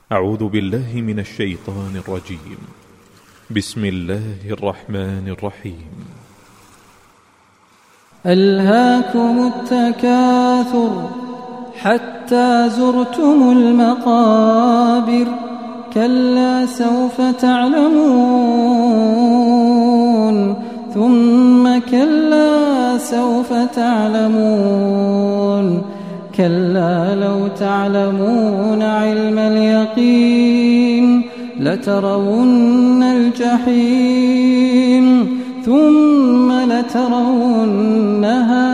أعوذ بالله من الشيطان الرجيم. بسم الله الرحمن الرحيم. ألهاكم التكاثر حتى زرتم المقابر كلا سوف تعلمون ثم كلا سوف تعلمون كلا لو تعلمون علم اليقين لترون الجحيم ثم لترونها